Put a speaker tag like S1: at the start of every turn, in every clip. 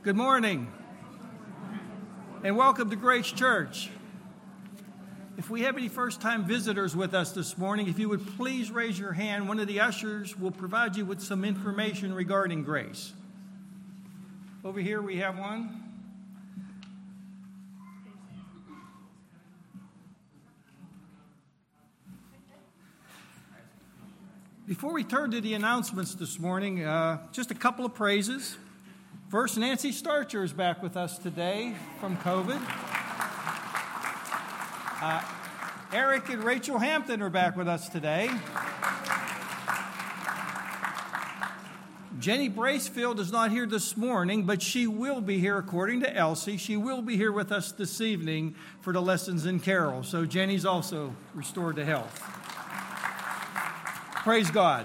S1: Good morning, and welcome to Grace Church. If we have any first-time visitors with us this morning, if you would please raise your hand, one of the ushers will provide you with some information regarding Grace. Over here we have one. Before we turn to the announcements this morning, just a couple of praises. First, Nancy Starcher is back with us today from COVID. Eric and Rachel Hampton are back with us today. Jenny Bracefield is not here this morning, but she will be here according to Elsie. She will be here with us this evening for the lessons in Carol. So Jenny's also restored to health. Praise God.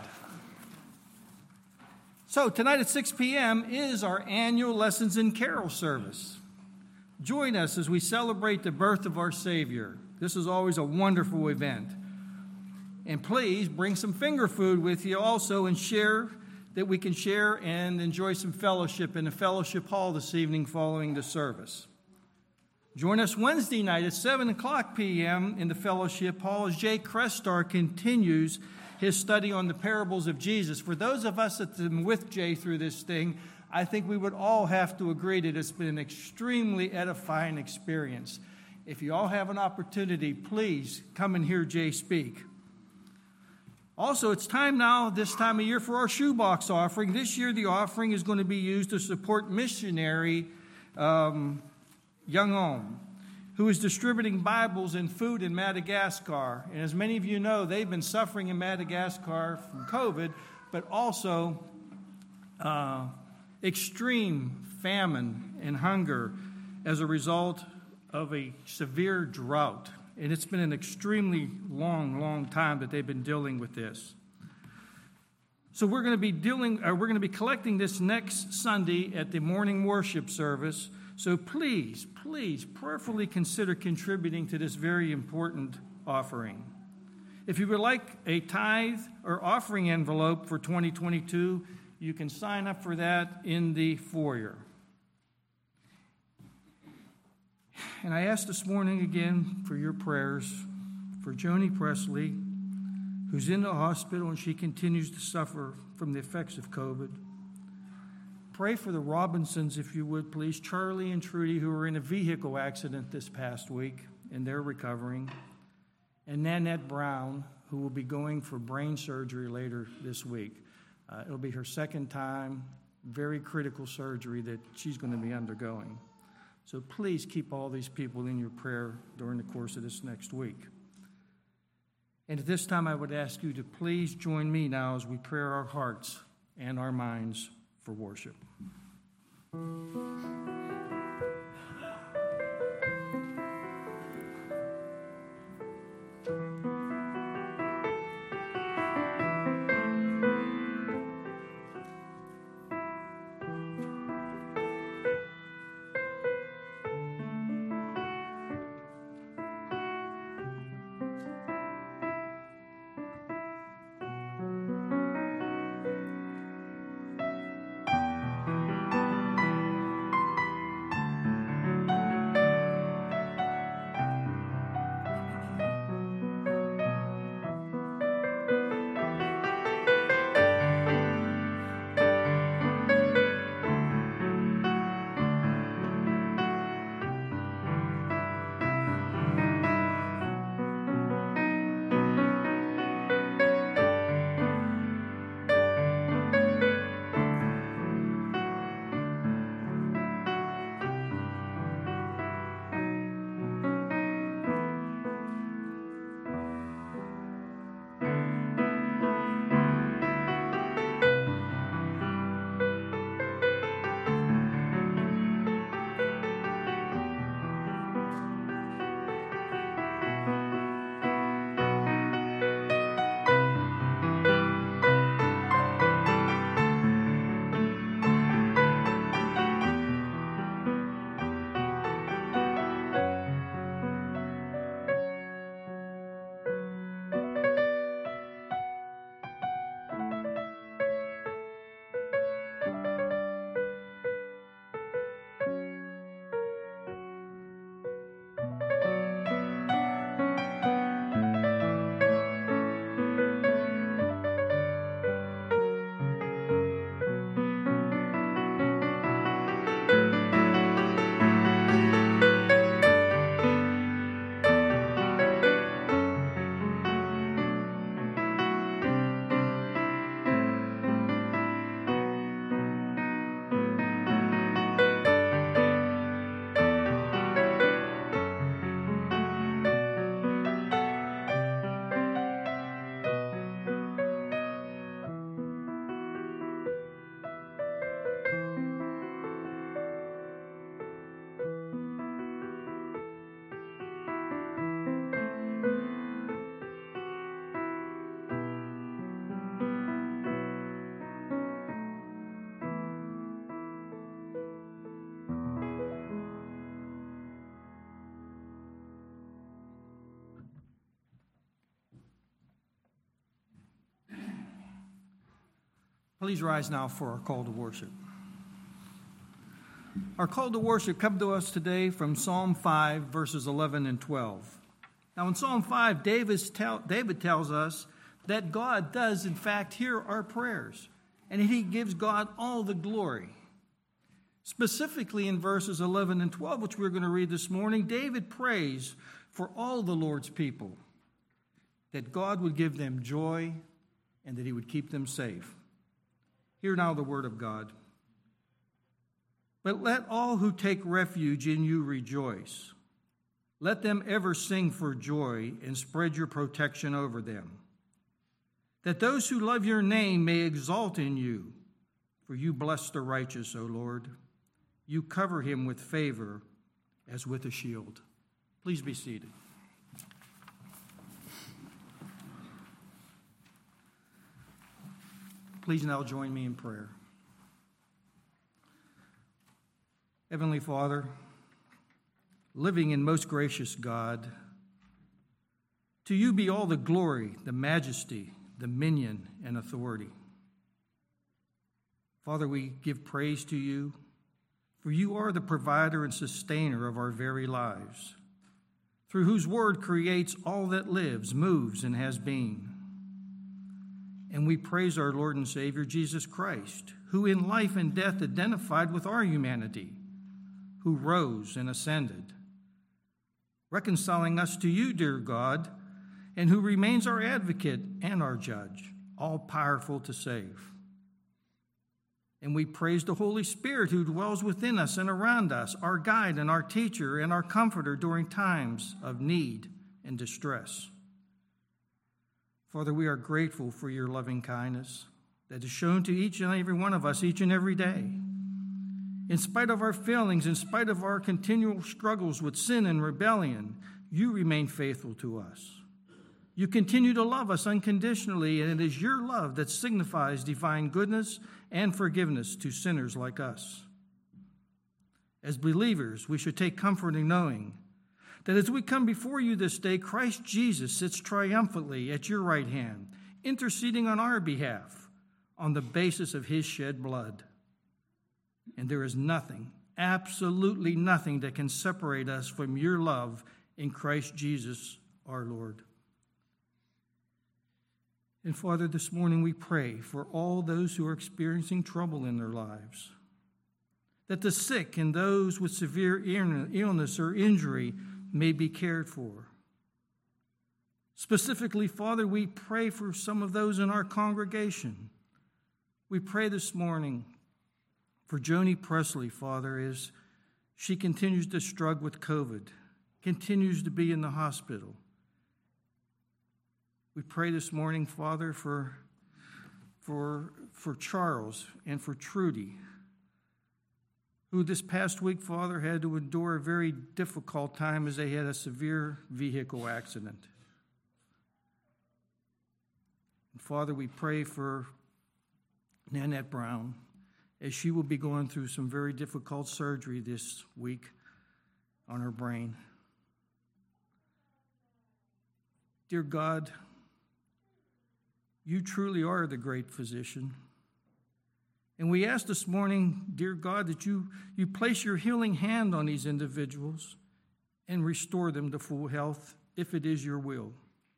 S1: So tonight at 6 p.m. is our annual Lessons in Carol service. Join us as we celebrate the birth of our Savior. This is always a wonderful event. And please bring some finger food with you also and share that we can share and enjoy some fellowship in the fellowship hall this evening following the service. Join us Wednesday night at 7 o'clock p.m. in the fellowship hall as Jay Crestar continues his study on the parables of Jesus. For those of us that have been with Jay through this thing, I think we would all have to agree that it's been an extremely edifying experience. If you all have an opportunity, please come and hear Jay speak. Also, it's time now, this time of year, for our shoebox offering. This year, the offering is going to be used to support missionary Young Om, who is distributing Bibles and food in Madagascar. And as many of you know, they've been suffering in Madagascar from COVID, but also extreme famine and hunger as a result of a severe drought. And it's been an extremely long time that they've been dealing with this. So we're going to be collecting this next Sunday at the morning worship service. So please prayerfully consider contributing to this very important offering. If you would like a tithe or offering envelope for 2022, you can sign up for that in the foyer. And I ask this morning again for your prayers for Joni Presley, who's in the hospital and she continues to suffer from the effects of COVID. Pray for the Robinsons, if you would, please. Charlie and Trudy, who were in a vehicle accident this past week, and they're recovering. And Nanette Brown, who will be going for brain surgery later this week. It'll be her second time, very critical surgery that she's going to be undergoing. So please keep all these people in your prayer during the course of this next week. And at this time, I would ask you to please join me now as we prepare our hearts and our minds for worship. Please rise now for our call to worship. Our call to worship comes to us today from Psalm 5, verses 11 and 12. Now in Psalm 5, David tells us that God does in fact hear our prayers, and he gives God all the glory. Specifically in verses 11 and 12, which we're going to read this morning, David prays for all the Lord's people, that God would give them joy and that he would keep them safe. Hear now the word of God. But let all who take refuge in you rejoice. Let them ever sing for joy and spread your protection over them. That those who love your name may exalt in you, for you bless the righteous, O Lord. You cover him with favor as with a shield. Please be seated. Please now join me in prayer. Heavenly Father, living and most gracious God, to you be all the glory, the majesty, dominion, and authority. Father, we give praise to you, for you are the provider and sustainer of our very lives, through whose word creates all that lives, moves, and has being. And we praise our Lord and Savior, Jesus Christ, who in life and death identified with our humanity, who rose and ascended, reconciling us to you, dear God, and who remains our advocate and our judge, all powerful to save. And we praise the Holy Spirit who dwells within us and around us, our guide and our teacher and our comforter during times of need and distress. Father, we are grateful for your loving kindness that is shown to each and every one of us each and every day. In spite of our failings, in spite of our continual struggles with sin and rebellion, you remain faithful to us. You continue to love us unconditionally, and it is your love that signifies divine goodness and forgiveness to sinners like us. As believers, we should take comfort in knowing that as we come before you this day, Christ Jesus sits triumphantly at your right hand, interceding on our behalf on the basis of his shed blood. And there is nothing, absolutely nothing, that can separate us from your love in Christ Jesus our Lord. And Father, this morning we pray for all those who are experiencing trouble in their lives, that the sick and those with severe illness or injury may be cared for. Specifically, Father, we pray for some of those in our congregation. We pray this morning for Joni Presley, Father, as she continues to struggle with COVID, continues to be in the hospital. We pray this morning, Father, for Charles and for Trudy, who this past week, Father, had to endure a very difficult time as they had a severe vehicle accident. And Father, we pray for Nanette Brown, as she will be going through some very difficult surgery this week on her brain. Dear God, you truly are the great physician. And we ask this morning, dear God, that you place your healing hand on these individuals and restore them to full health if it is your will.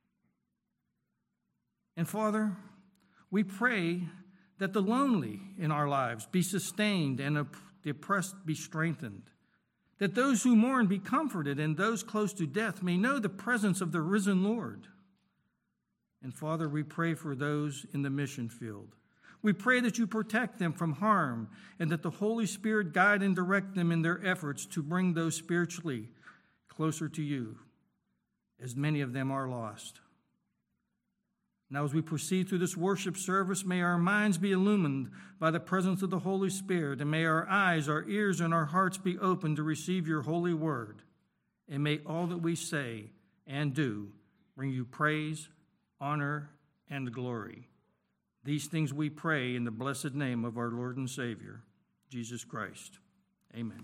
S1: And Father, we pray that the lonely in our lives be sustained and the oppressed be strengthened, that those who mourn be comforted and those close to death may know the presence of the risen Lord. And Father, we pray for those in the mission field. We pray that you protect them from harm and that the Holy Spirit guide and direct them in their efforts to bring those spiritually closer to you, as many of them are lost. Now, as we proceed through this worship service, may our minds be illumined by the presence of the Holy Spirit, and may our eyes, our ears, and our hearts be open to receive your holy word. And may all that we say and do bring you praise, honor, and glory. These things we pray in the blessed name of our Lord and Savior, Jesus Christ. Amen.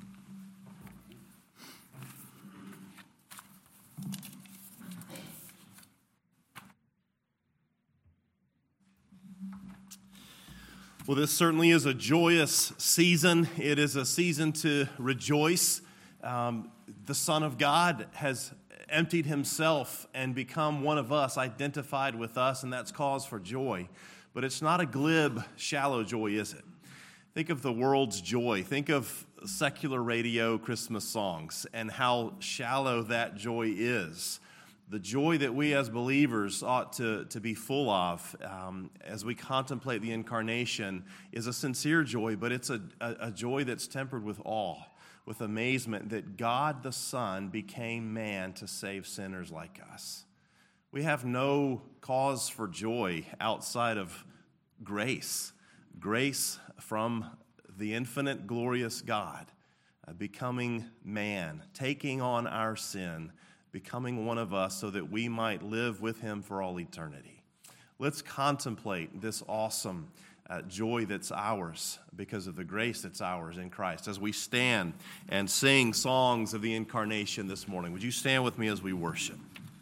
S2: Well, this certainly is a joyous season. It is a season to rejoice. The Son of God has emptied himself and become one of us, identified with us, and that's cause for joy. But it's not a glib, shallow joy, is it? Think of the world's joy. Think of secular radio Christmas songs and how shallow that joy is. The joy that we as believers ought to be full of as we contemplate the incarnation is a sincere joy, but it's a joy that's tempered with awe, with amazement that God the Son became man to save sinners like us. We have no cause for joy outside of grace from the infinite, glorious God, becoming man, taking on our sin, becoming one of us so that we might live with him for all eternity. Let's contemplate this awesome joy that's ours because of the grace that's ours in Christ as we stand and sing songs of the incarnation this morning. Would you stand with me as we worship?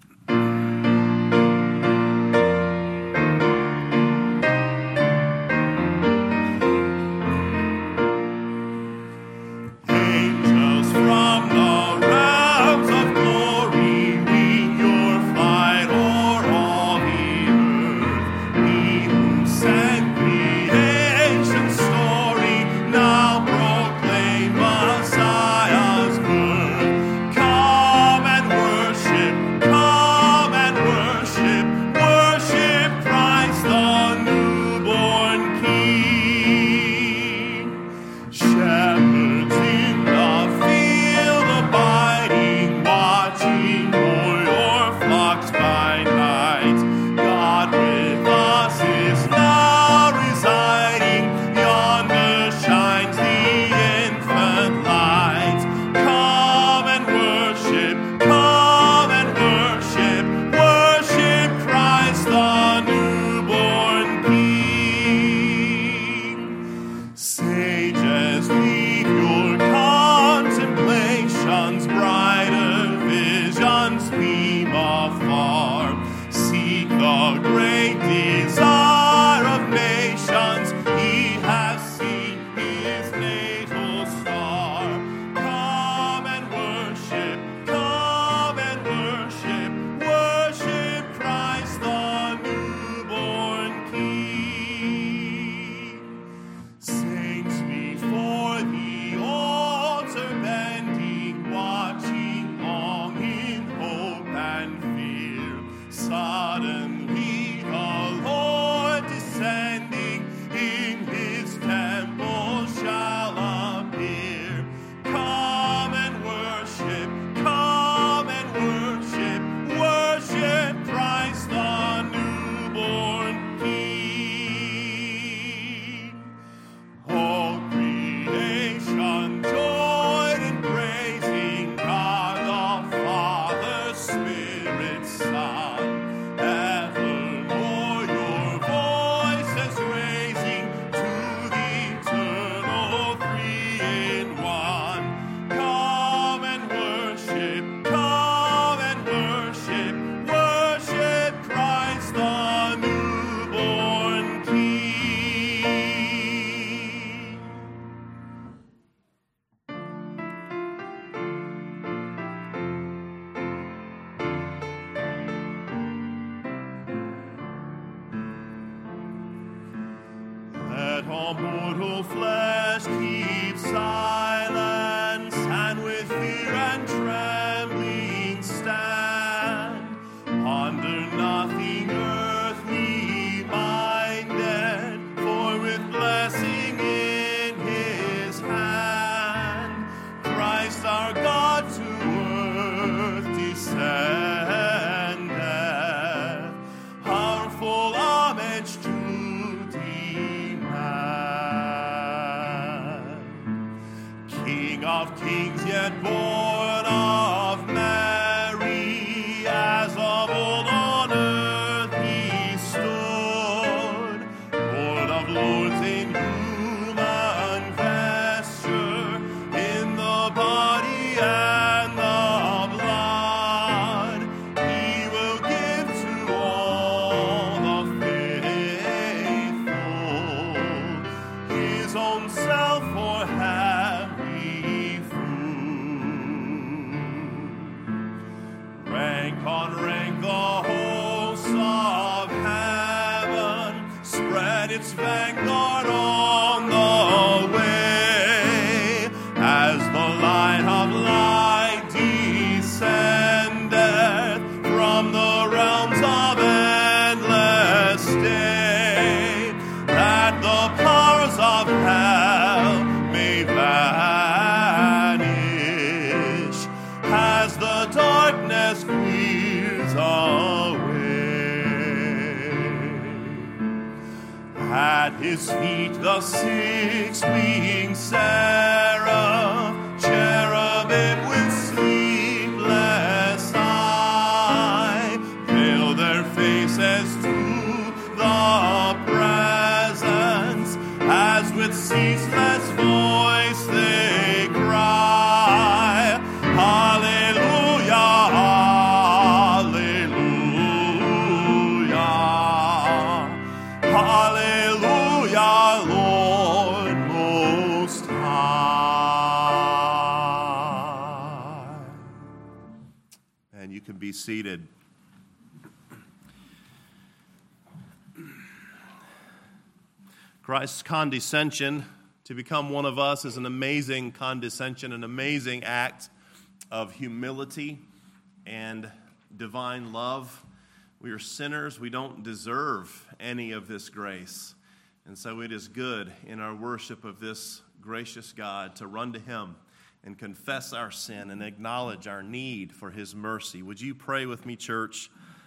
S3: All mortal flesh keep silence, and with fear and trembling stand. Ponder nothing earthly minded, for with blessing in his hand, Christ our God to earth descended. Our full homage to of kings, yet born of Mary, as of old on earth he stood, Lord of lords in human vesture, in the body His feet the six-winged seraph, cherubim with sleepless eye, veil their faces to the presence, as with ceaseless voice they cry, Hallelujah, Hallelujah, Hallelujah, Lord Most High.
S2: And you can be seated. Christ's condescension to become one of us is an amazing condescension, an amazing act of humility and divine love. We are sinners. We don't deserve any of this grace. And so it is good in our worship of this gracious God to run to Him and confess our sin and acknowledge our need for His mercy. Would you pray with me, church?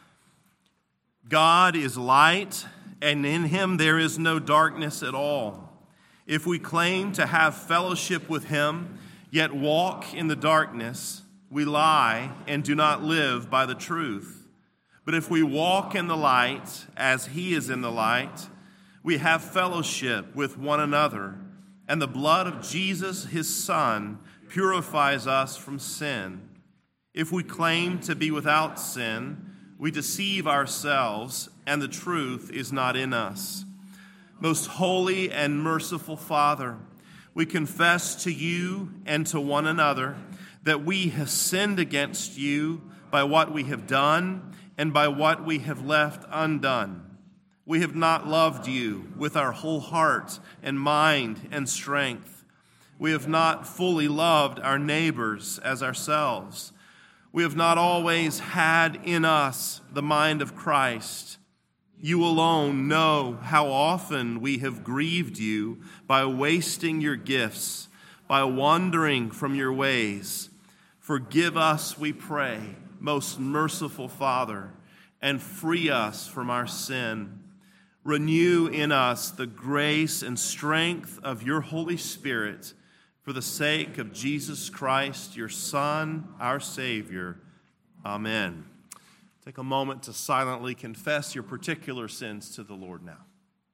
S2: God is light, and in Him there is no darkness at all. If we claim to have fellowship with Him, yet walk in the darkness, we lie and do not live by the truth. But if we walk in the light, as He is in the light, we have fellowship with one another, and the blood of Jesus, His Son, purifies us from sin. If we claim to be without sin, we deceive ourselves, and the truth is not in us. Most holy and merciful Father, we confess to you and to one another that we have sinned against you by what we have done and by what we have left undone. We have not loved you with our whole heart and mind and strength. We have not fully loved our neighbors as ourselves. We have not always had in us the mind of Christ. You alone know how often we have grieved you by wasting your gifts, by wandering from your ways. Forgive us, we pray, most merciful Father, and free us from our sin. Renew in us the grace and strength of your Holy Spirit, for the sake of Jesus Christ, your Son, our Savior. Amen. Take a moment to silently confess your particular sins to the Lord now.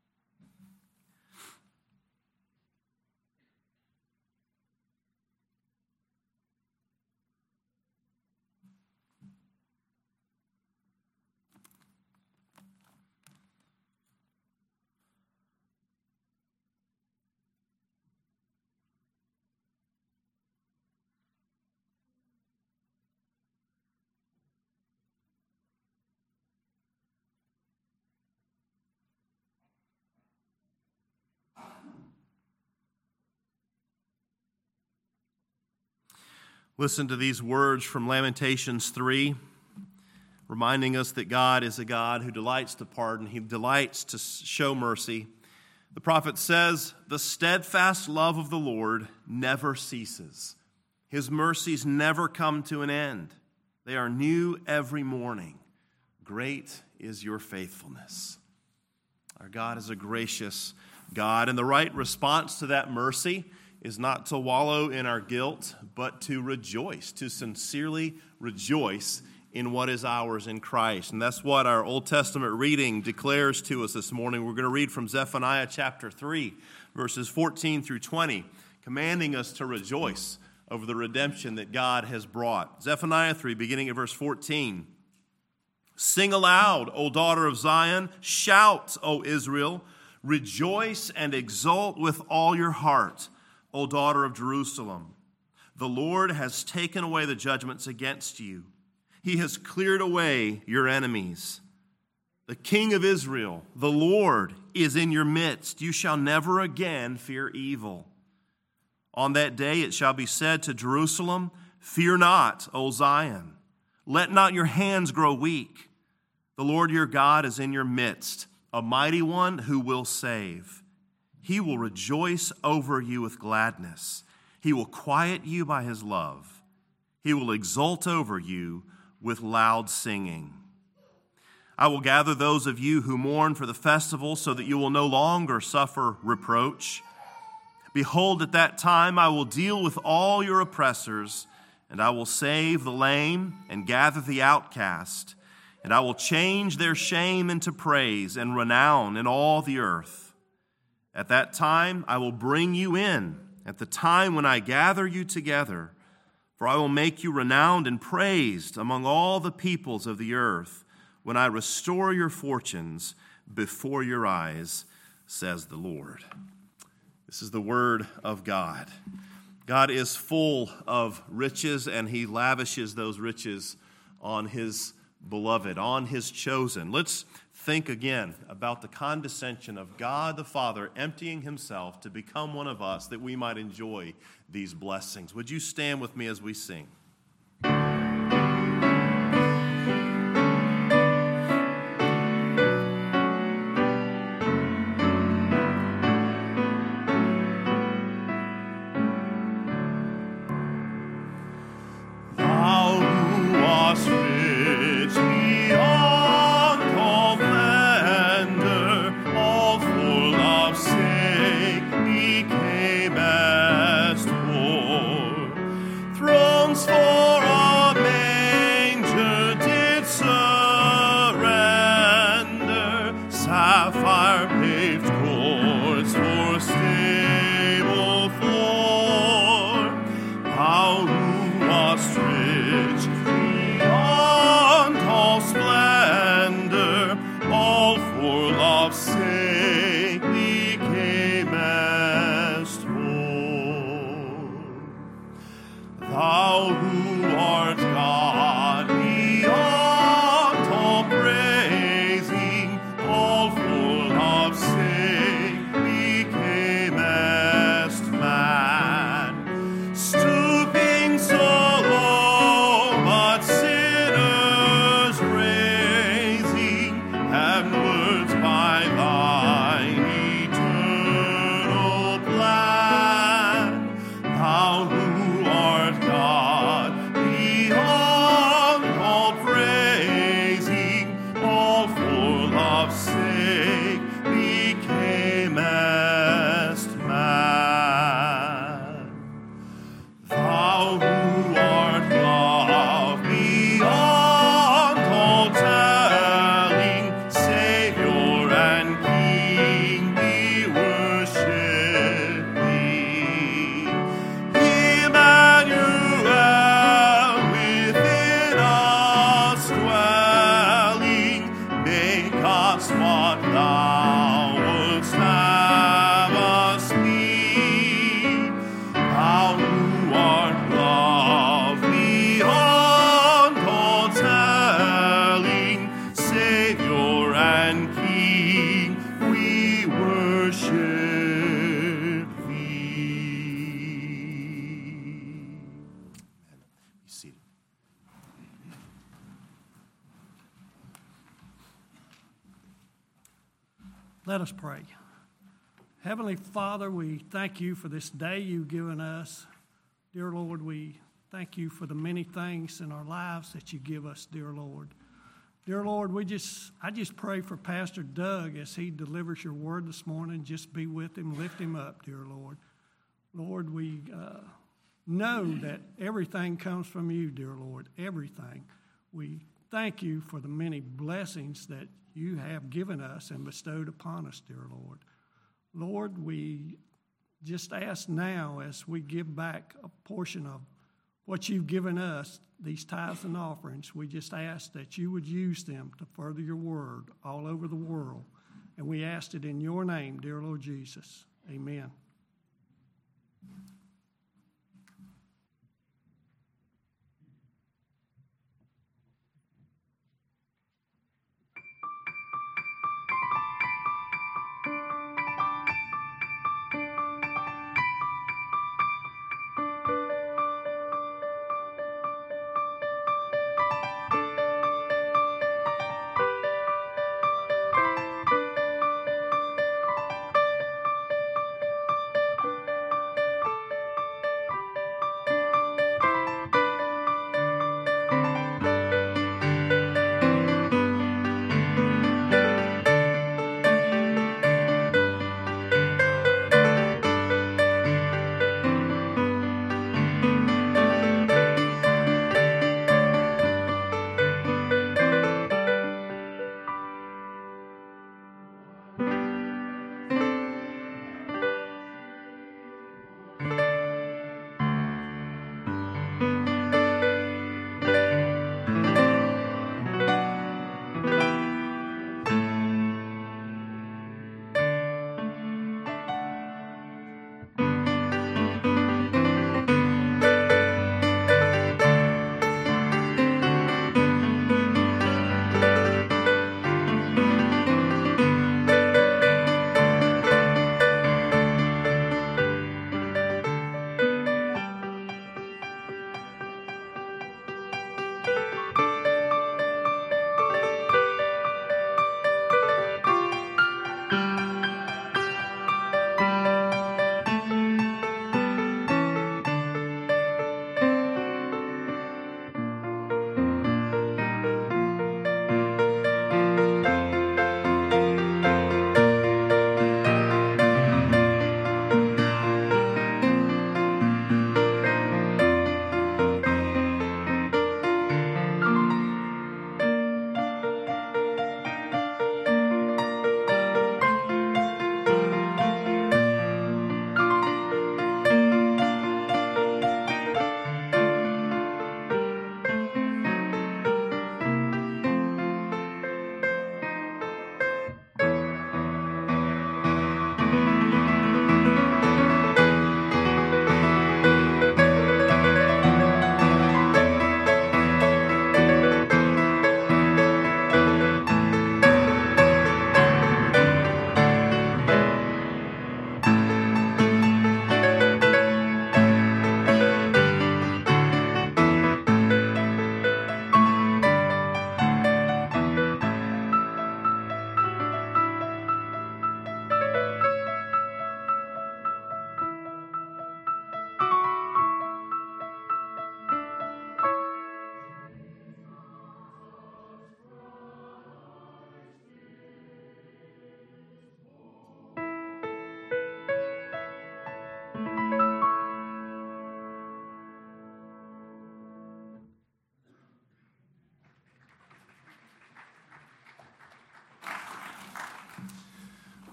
S2: Listen to these words from Lamentations 3, reminding us that God is a God who delights to pardon. He delights to show mercy. The prophet says, "The steadfast love of the Lord never ceases. His mercies never come to an end. They are new every morning. Great is your faithfulness." Our God is a gracious God, and the right response to that mercy is not to wallow in our guilt, but to rejoice, to sincerely rejoice in what is ours in Christ. And that's what our Old Testament reading declares to us this morning. We're going to read from Zephaniah chapter 3, verses 14 through 20, commanding us to rejoice over the redemption that God has brought. Zephaniah 3, beginning at verse 14. "Sing aloud, O daughter of Zion. Shout, O Israel. Rejoice and exult with all your heart, O daughter of Jerusalem. The Lord has taken away the judgments against you. He has cleared away your enemies. The King of Israel, the Lord, is in your midst. You shall never again fear evil. On that day it shall be said to Jerusalem, Fear not, O Zion. Let not your hands grow weak. The Lord your God is in your midst, a mighty one who will save. He will rejoice over you with gladness. He will quiet you by his love. He will exult over you with loud singing. I will gather those of you who mourn for the festival so that you will no longer suffer reproach. Behold, at that time I will deal with all your oppressors, and I will save the lame and gather the outcast, and I will change their shame into praise and renown in all the earth. At that time I will bring you in, at the time when I gather you together, for I will make you renowned and praised among all the peoples of the earth, when I restore your fortunes before your eyes, says the Lord. This is the word of God. God is full of riches, and he lavishes those riches on his beloved, on his chosen. Let's think again about the condescension of God the Father emptying himself to become one of us that we might enjoy these blessings. Would you stand with me as we sing?
S1: Let us pray. Heavenly Father, we thank you for this day you've given us. Dear Lord, we thank you for the many things in our lives that you give us, dear Lord. Dear Lord, I just pray for Pastor Doug as he delivers your word this morning. Just be with him, lift him up, dear Lord. Lord, we know that everything comes from you, dear Lord, everything. We thank you for the many blessings that you have given us and bestowed upon us, dear Lord. Lord, we just ask now as we give back a portion of what you've given us, these tithes and offerings, we just ask that you would use them to further your word all over the world. And we ask it in your name, dear Lord Jesus. Amen.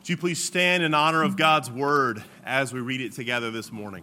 S2: Would you please stand in honor of God's word as we read it together this morning?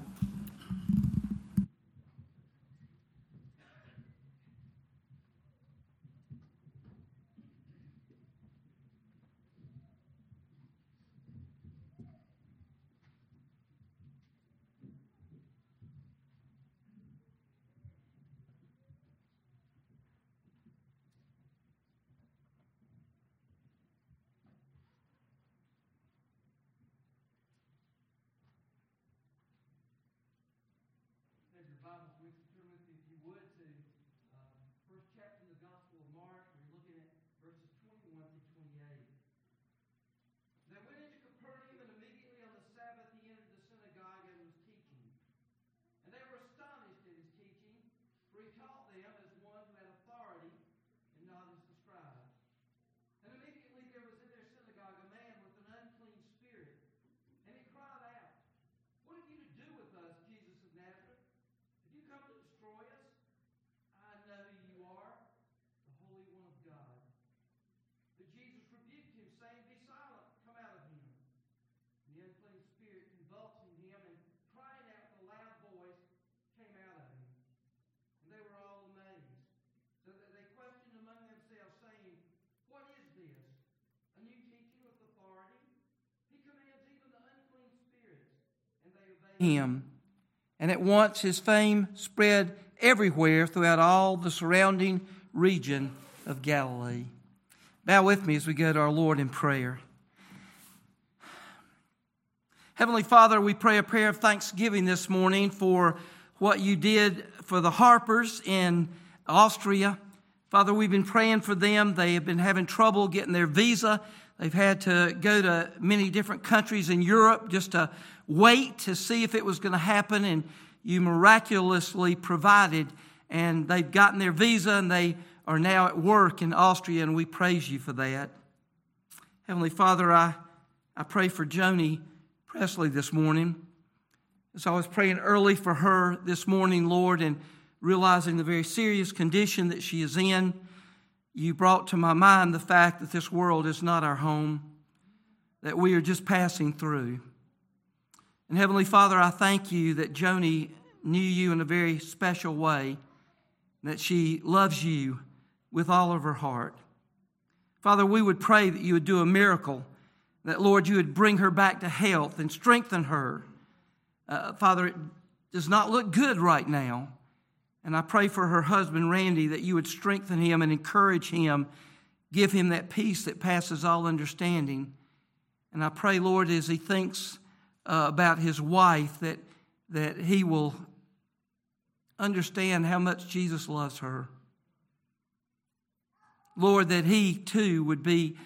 S1: Him. And at once his fame spread everywhere throughout all the surrounding region of Galilee. Bow with me as we go to our Lord in prayer. Heavenly Father, we pray a prayer of thanksgiving this morning for what you did for the Harpers in Austria. Father, we've been praying for them. They have been having trouble getting their visa. They've had to go to many different countries in Europe just to wait to see if it was going to happen, and you miraculously provided, and they've gotten their visa, and they are now at work in Austria, and we praise you for that. Heavenly Father, I pray for Joni Presley this morning. As I was praying early for her this morning, Lord, and realizing the very serious condition that she is in, you brought to my mind the fact that this world is not our home, that we are just passing through. And Heavenly Father, I thank you that Joni knew you in a very special way, that she loves you with all of her heart. Father, we would pray that you would do a miracle, that, Lord, you would bring her back to health and strengthen her. Father, it does not look good right now. And I pray for her husband, Randy, that you would strengthen him and encourage him, give him that peace that passes all understanding. And I pray, Lord, as he thinks about his wife, that he will understand how much Jesus loves her. Lord, that he too would be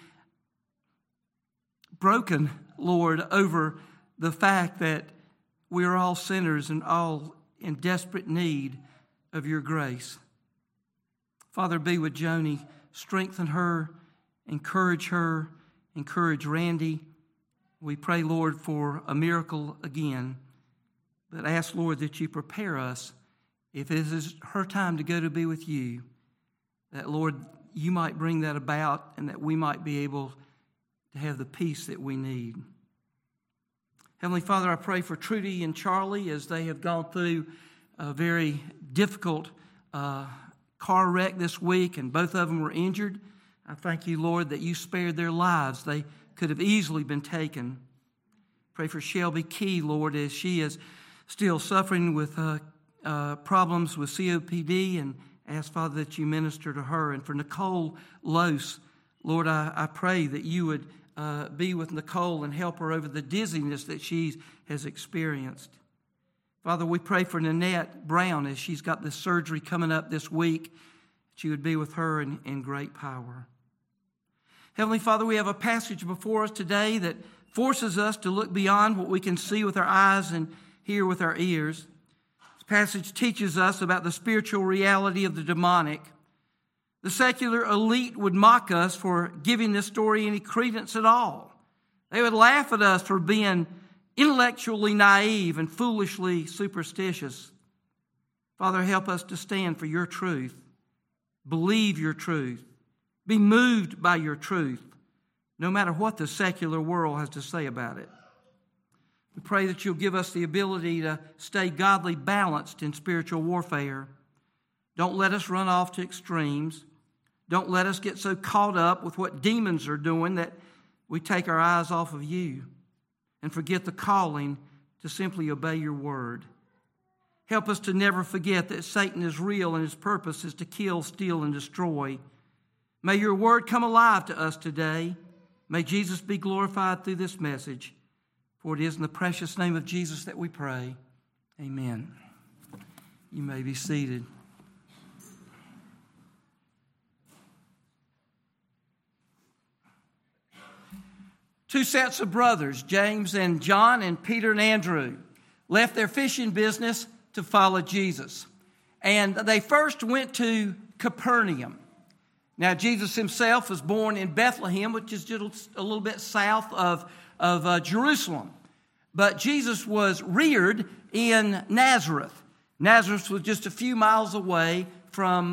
S1: broken, Lord, over the fact that we are all sinners and all in desperate need of your grace. Father, be with Joni. Strengthen her, encourage Randy. We pray, Lord, for a miracle again. But ask, Lord, that you prepare us, if it is her time to go to be with you, that, Lord, you might bring that about and that we might be able to have the peace that we need. Heavenly Father, I pray for Trudy and Charlie as they have gone through a very difficult car wreck this week, and both of them were injured. I thank you, Lord, that you spared their lives. They could have easily been taken. Pray for Shelby Key, Lord, as she is still suffering with problems with COPD, and ask, Father, that you minister to her. And for Nicole Lose, Lord, I pray that you would be with Nicole and help her over the dizziness that she has experienced. Father, we pray for Nanette Brown as she's got this surgery coming up this week, that you would be with her in great power. Heavenly Father, we have a passage before us today that forces us to look beyond what we can see with our eyes and hear with our ears. This passage teaches us about the spiritual reality of the demonic. The secular elite would mock us for giving this story any credence at all. They would laugh at us for being intellectually naive and foolishly superstitious. Father, help us to stand for your truth, believe your truth, be moved by your truth,
S4: no matter what the secular world has to say about it. We pray that you'll give us the ability to stay godly balanced in spiritual warfare. Don't let us run off to extremes. Don't let us get so caught up with what demons are doing that we take our eyes off of you and forget the calling to simply obey your word. Help us to never forget that Satan is real and his purpose is to kill, steal, and destroy. May your word come alive to us today. May Jesus be glorified through this message. For it is in the precious name of Jesus that we pray. Amen. You may be seated. Two sets of brothers, James and John and Peter and Andrew, left their fishing business to follow Jesus. And they first went to Capernaum. Now, Jesus himself was born in Bethlehem, which is just a little bit south of Jerusalem. But Jesus was reared in Nazareth. Nazareth was just a few miles away from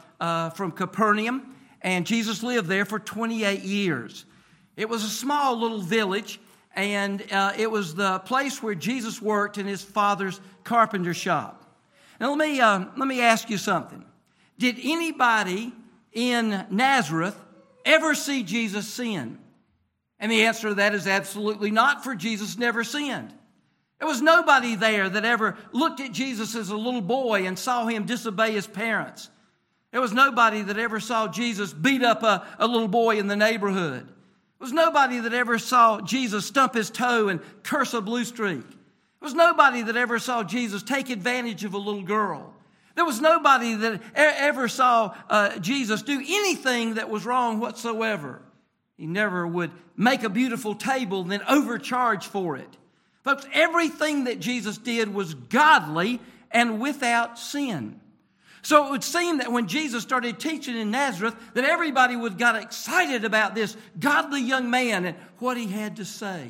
S4: Capernaum, and Jesus lived there for 28 years. It was a small little village, and it was the place where Jesus worked in his father's carpenter shop. Now, let me ask you something. Did anybody in Nazareth ever see Jesus sin? And the answer to that is absolutely not, for Jesus never sinned. There was nobody there that ever looked at Jesus as a little boy and saw him disobey his parents. There was nobody that ever saw Jesus beat up a little boy in the neighborhood. There was nobody that ever saw Jesus stump his toe and curse a blue streak. There was nobody that ever saw Jesus take advantage of a little girl. There was nobody that ever saw Jesus do anything that was wrong whatsoever. He never would make a beautiful table and then overcharge for it. Folks, everything that Jesus did was godly and without sin. So it would seem that when Jesus started teaching in Nazareth, that everybody got excited about this godly young man and what he had to say.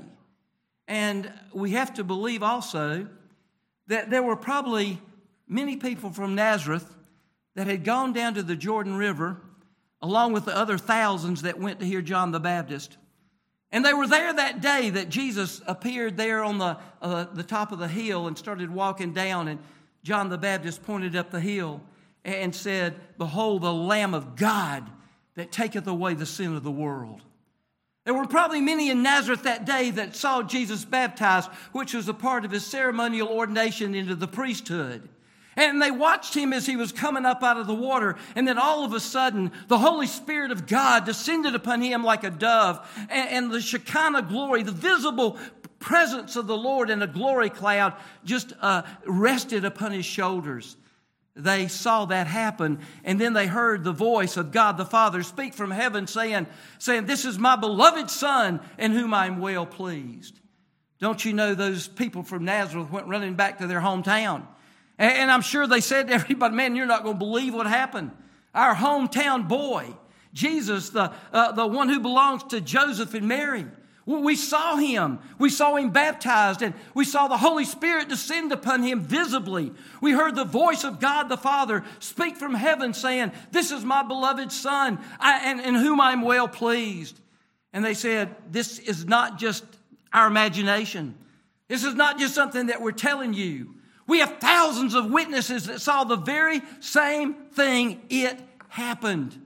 S4: And we have to believe also that there were probably many people from Nazareth that had gone down to the Jordan River along with the other thousands that went to hear John the Baptist. And they were there that day that Jesus appeared there on the top of the hill and started walking down, and John the Baptist pointed up the hill and said, "Behold, the Lamb of God that taketh away the sin of the world." There were probably many in Nazareth that day that saw Jesus baptized, which was a part of his ceremonial ordination into the priesthood. And they watched him as he was coming up out of the water. And then all of a sudden, the Holy Spirit of God descended upon him like a dove. And the Shekinah glory, the visible presence of the Lord in a glory cloud, just rested upon his shoulders. They saw that happen. And then they heard the voice of God the Father speak from heaven saying, "This is my beloved Son in whom I am well pleased." Don't you know those people from Nazareth went running back to their hometown? And I'm sure they said to everybody, "Man, you're not going to believe what happened. Our hometown boy, Jesus, the one who belongs to Joseph and Mary. We saw him. We saw him baptized, and we saw the Holy Spirit descend upon him visibly. We heard the voice of God the Father speak from heaven saying, 'This is my beloved Son, in whom I am well pleased.'" And they said, "This is not just our imagination. This is not just something that we're telling you. We have thousands of witnesses that saw the very same thing. It happened."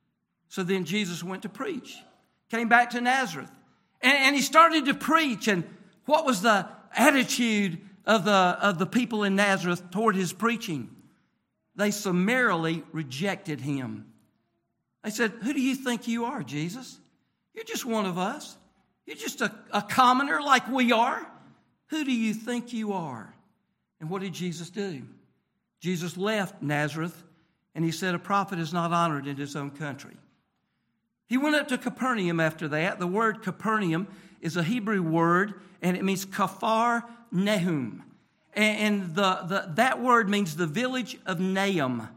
S4: So then Jesus went to preach, came back to Nazareth, and he started to preach. And what was the attitude of the people in Nazareth toward his preaching? They summarily rejected him. They said, "Who do you think you are, Jesus? You're just one of us. You're just a commoner like we are. Who do you think you are?" And what did Jesus do? Jesus left Nazareth, and he said, "A prophet is not honored in his own country." He went up to Capernaum after that. The word Capernaum is a Hebrew word, and it means Kafar Nahum. And that word means the village of Nahum.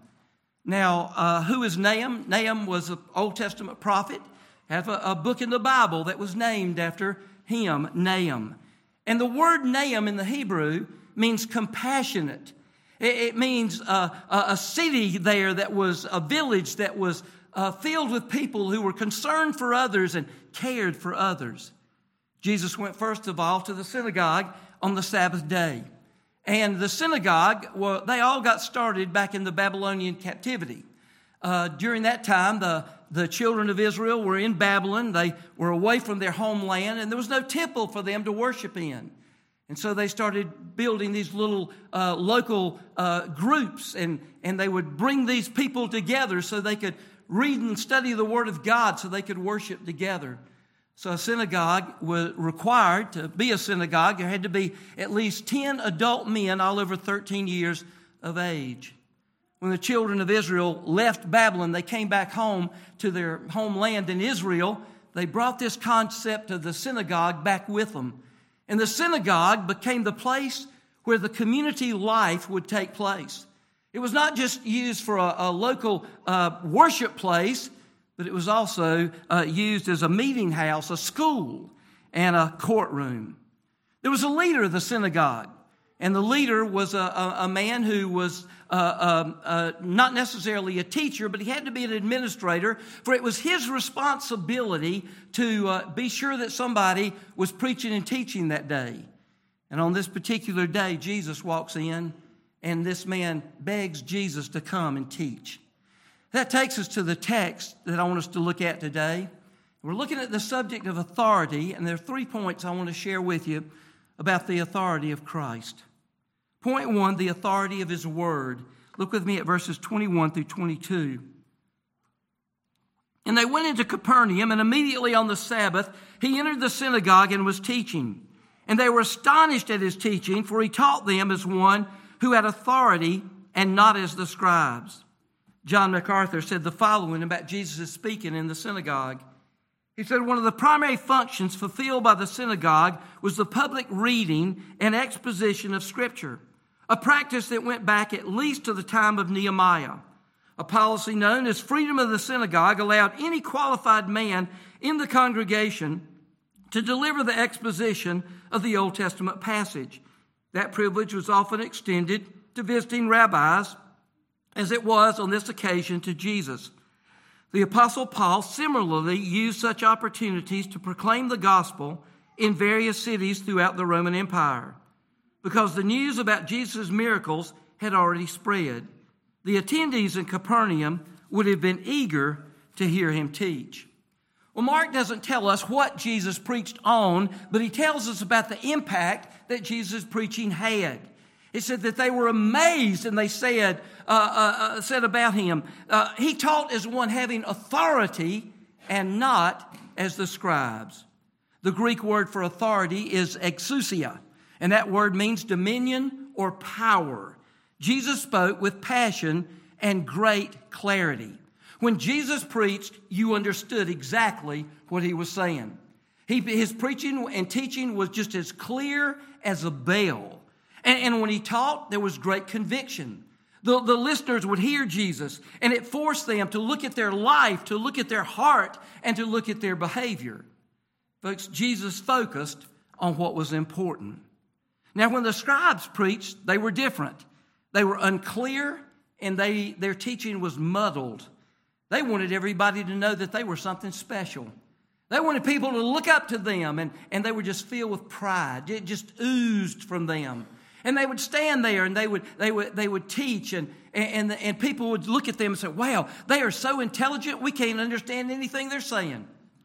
S4: Now, who is Nahum? Nahum was an Old Testament prophet. Have a book in the Bible that was named after him, Nahum. And the word Nahum in the Hebrew means compassionate. It means a city there that was a village that was filled with people who were concerned for others and cared for others. Jesus went first of all to the synagogue on the Sabbath day. And the synagogue, well, they all got started back in the Babylonian captivity. During that time, the children of Israel were in Babylon. They were away from their homeland, and there was no temple for them to worship in. And so they started building these little local groups, and they would bring these people together so they could read and study the Word of God so they could worship together. So a synagogue was required. To be a synagogue, there had to be at least 10 adult men all over 13 years of age. When the children of Israel left Babylon, they came back home to their homeland in Israel. They brought this concept of the synagogue back with them. And the synagogue became the place where the community life would take place. It was not just used for a local worship place, but it was also used as a meeting house, a school, and a courtroom. There was a leader of the synagogue, and the leader was a man who was not necessarily a teacher, but he had to be an administrator, for it was his responsibility to be sure that somebody was preaching and teaching that day. And on this particular day, Jesus walks in, and this man begs Jesus to come and teach. That takes us to the text that I want us to look at today. We're looking at the subject of authority, and there are 3 points I want to share with you about the authority of Christ. Point 1, the authority of His Word. Look with me at verses 21 through 22. And they went into Capernaum, and immediately on the Sabbath, He entered the synagogue and was teaching. And they were astonished at His teaching, for He taught them as one who had authority and not as the scribes. John MacArthur said the following about Jesus speaking in the synagogue. He said, one of the primary functions fulfilled by the synagogue was the public reading and exposition of Scripture, a practice that went back at least to the time of Nehemiah. A policy known as freedom of the synagogue allowed any qualified man in the congregation to deliver the exposition of the Old Testament passage. That privilege was often extended to visiting rabbis, as it was on this occasion to Jesus. The Apostle Paul similarly used such opportunities to proclaim the gospel in various cities throughout the Roman Empire. Because the news about Jesus' miracles had already spread, the attendees in Capernaum would have been eager to hear him teach. Well, Mark doesn't tell us what Jesus preached on, but he tells us about the impact that Jesus' preaching had. It said that they were amazed, and they said about him, he taught as one having authority and not as the scribes. The Greek word for authority is exousia, and that word means dominion or power. Jesus spoke with passion and great clarity. When Jesus preached, you understood exactly what he was saying. His preaching and teaching was just as clear as a bell. And when he taught, there was great conviction. The listeners would hear Jesus, and it forced them to look at their life, to look at their heart, and to look at their behavior. Folks, Jesus focused on what was important. Now, when the scribes preached, they were different. They were unclear, and their teaching was muddled. They wanted everybody to know that they were something special. They wanted people to look up to them, and they were just filled with pride. It just oozed from them. And they would stand there and they would teach, and people would look at them and say, wow, they are so intelligent, we can't understand anything they're saying.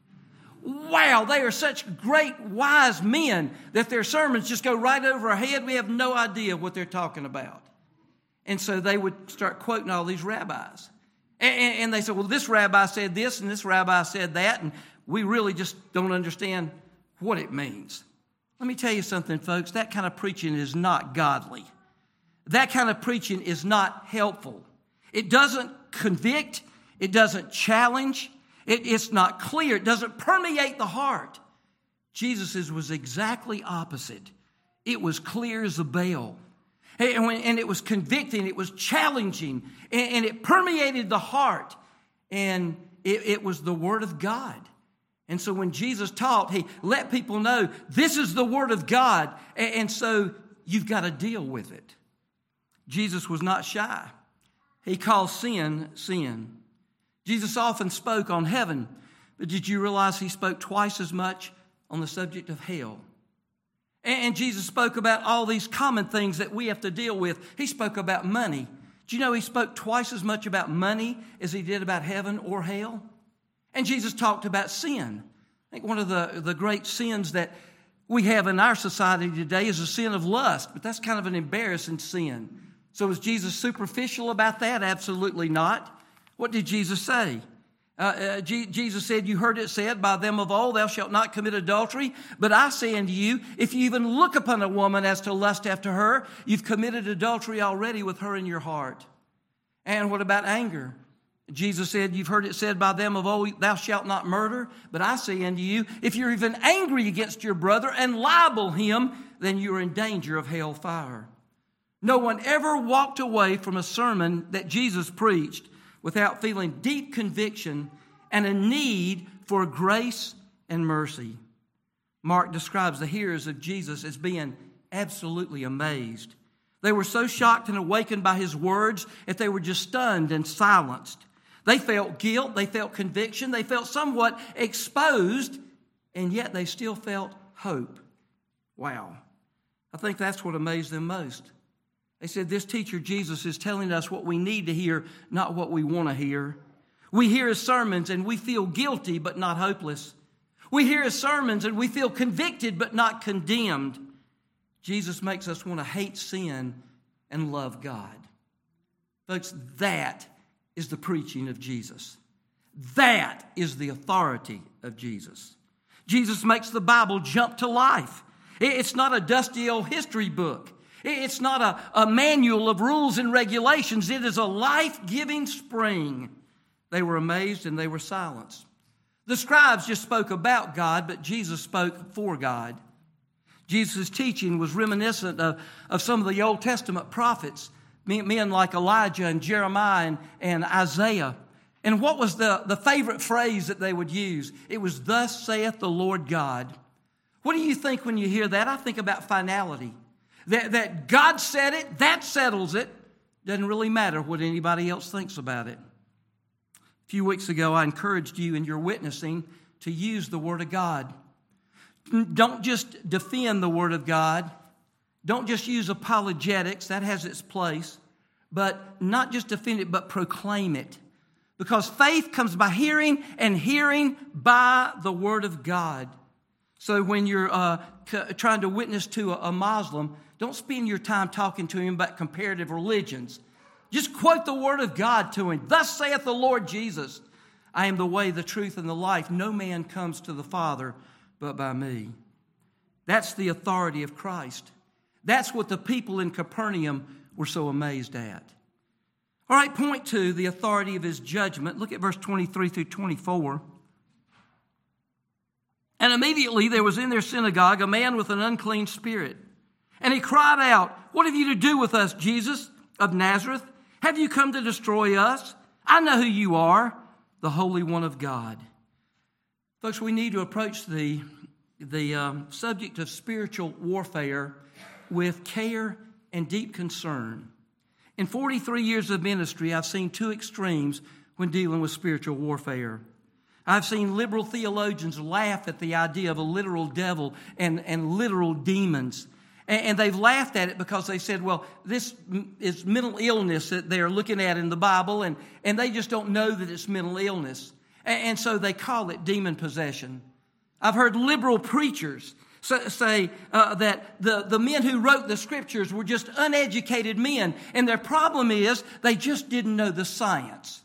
S4: Wow, they are such great, wise men that their sermons just go right over our head. We have no idea what they're talking about. And so they would start quoting all these rabbis. And they said, well, this rabbi said this and this rabbi said that, and we really just don't understand what it means. Let me tell you something, folks. That kind of preaching is not godly. That kind of preaching is not helpful. It doesn't convict. It doesn't challenge. It's not clear. It doesn't permeate the heart. Jesus' was exactly opposite. It was clear as a bell. And it was convicting. It was challenging. And it permeated the heart. And it was the Word of God. And so when Jesus taught, he let people know this is the Word of God. And so you've got to deal with it. Jesus was not shy. He called sin, sin. Jesus often spoke on heaven, but did you realize he spoke twice as much on the subject of hell? And Jesus spoke about all these common things that we have to deal with. He spoke about money. Do you know he spoke twice as much about money as he did about heaven or hell? And Jesus talked about sin. I think one of the great sins that we have in our society today is a sin of lust, but that's kind of an embarrassing sin. So is Jesus superficial about that? Absolutely not. What did Jesus say? Jesus said, you heard it said by them of old, thou shalt not commit adultery. But I say unto you, if you even look upon a woman as to lust after her, you've committed adultery already with her in your heart. And what about anger? Jesus said, you've heard it said by them of old, thou shalt not murder. But I say unto you, if you're even angry against your brother and libel him, then you're in danger of hell fire. No one ever walked away from a sermon that Jesus preached without feeling deep conviction and a need for grace and mercy. Mark describes the hearers of Jesus as being absolutely amazed. They were so shocked and awakened by his words that they were just stunned and silenced. They felt guilt, they felt conviction, they felt somewhat exposed, and yet they still felt hope. Wow. I think that's what amazed them most. They said, this teacher, Jesus, is telling us what we need to hear, not what we want to hear. We hear his sermons and we feel guilty but not hopeless. We hear his sermons and we feel convicted but not condemned. Jesus makes us want to hate sin and love God. Folks, that is the preaching of Jesus. That is the authority of Jesus. Jesus makes the Bible jump to life. It's not a dusty old history book. It's not a manual of rules and regulations. It is a life-giving spring. They were amazed and they were silenced. The scribes just spoke about God, but Jesus spoke for God. Jesus' teaching was reminiscent of some of the Old Testament prophets, men like Elijah and Jeremiah and Isaiah. And what was the favorite phrase that they would use? It was, thus saith the Lord God. What do you think when you hear that? I think about finality. That God said it, that settles it. Doesn't really matter what anybody else thinks about it. A few weeks ago, I encouraged you in your witnessing to use the Word of God. Don't just defend the Word of God. Don't just use apologetics. That has its place. But not just defend it, but proclaim it. Because faith comes by hearing, and hearing by the Word of God. So when you're trying to witness to a Muslim, don't spend your time talking to him about comparative religions. Just quote the Word of God to him. Thus saith the Lord Jesus, I am the way, the truth, and the life. No man comes to the Father but by me. That's the authority of Christ. That's what the people in Capernaum were so amazed at. All right, point 2, the authority of his judgment. Look at verse 23 through 24. And immediately there was in their synagogue a man with an unclean spirit. And he cried out, what have you to do with us, Jesus of Nazareth? Have you come to destroy us? I know who you are, the Holy One of God. Folks, we need to approach the subject of spiritual warfare with care and deep concern. In 43 years of ministry, I've seen two extremes when dealing with spiritual warfare. I've seen liberal theologians laugh at the idea of a literal devil and literal demons. And they've laughed at it because they said, well, this is mental illness that they're looking at in the Bible, and they just don't know that it's mental illness. And so they call it demon possession. I've heard liberal preachers say that the men who wrote the scriptures were just uneducated men, and their problem is they just didn't know the science.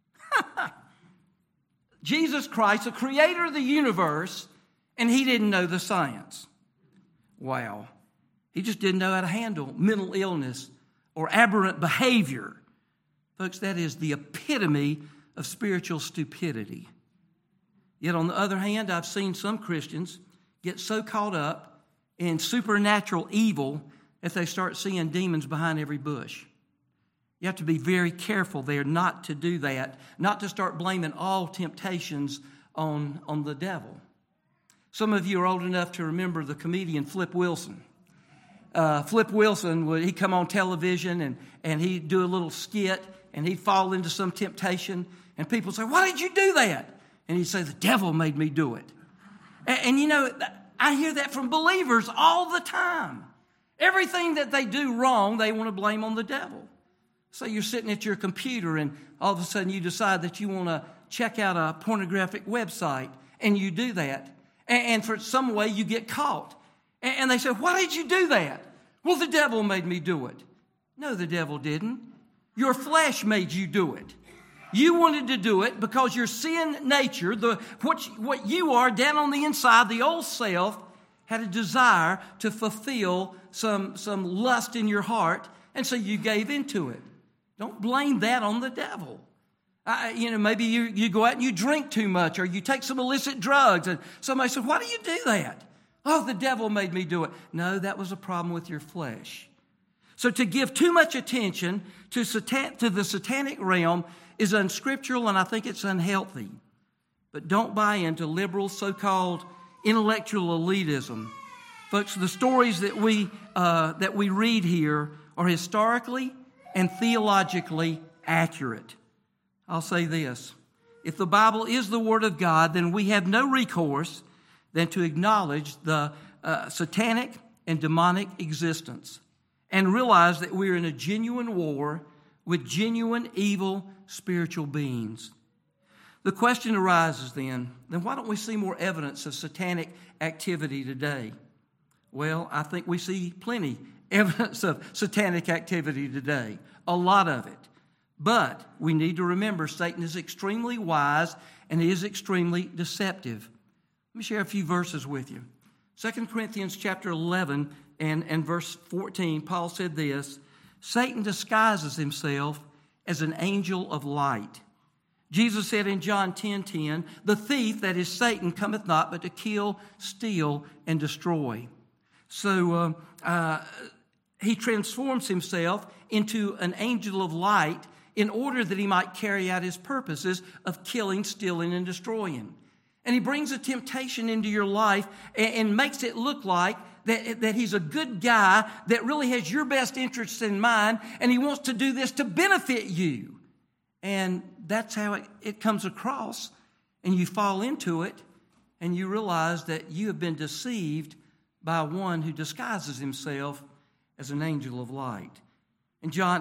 S4: Jesus Christ, the creator of the universe, and he didn't know the science. Wow. He just didn't know how to handle mental illness or aberrant behavior. Folks, that is the epitome of spiritual stupidity. Yet on the other hand, I've seen some Christians get so caught up in supernatural evil that they start seeing demons behind every bush. You have to be very careful there not to do that, not to start blaming all temptations on the devil. Some of you are old enough to remember the comedian Flip Wilson. Flip Wilson, he'd come on television and he'd do a little skit and he'd fall into some temptation And people say, why did you do that? And he'd say, the devil made me do it. And you know, I hear that from believers all the time. Everything that they do wrong, they want to blame on the devil. So you're sitting at your computer and all of a sudden you decide that you want to check out a pornographic website, and you do that. And for some way you get caught. And they say, why did you do that? Well, the devil made me do it. No, the devil didn't. Your flesh made you do it. You wanted to do it because your sin nature, what you are down on the inside, the old self, had a desire to fulfill some lust in your heart, and so you gave into it. Don't blame that on the devil. Maybe you go out and you drink too much, or you take some illicit drugs, and somebody says, why do you do that? Oh, the devil made me do it. No, that was a problem with your flesh. So to give too much attention to the satanic realm is unscriptural, and I think it's unhealthy. But don't buy into liberal so-called intellectual elitism. Folks, the stories that we read here are historically and theologically accurate. I'll say this. If the Bible is the Word of God, then we have no recourse than to acknowledge the satanic and demonic existence and realize that we're in a genuine war with genuine evil spiritual beings. The question arises then why don't we see more evidence of satanic activity today? Well, I think we see plenty evidence of satanic activity today, a lot of it. But we need to remember Satan is extremely wise and he is extremely deceptive. Let me share a few verses with you. 2 Corinthians chapter 11 and verse 14, Paul said this, Satan disguises himself as an angel of light. Jesus said in John 10:10, the thief, that is Satan, cometh not but to kill, steal, and destroy. So he transforms himself into an angel of light in order that he might carry out his purposes of killing, stealing, and destroying. And he brings a temptation into your life and makes it look like that he's a good guy that really has your best interests in mind, and he wants to do this to benefit you. And that's how it comes across, and you fall into it, and you realize that you have been deceived by one who disguises himself as an angel of light. In John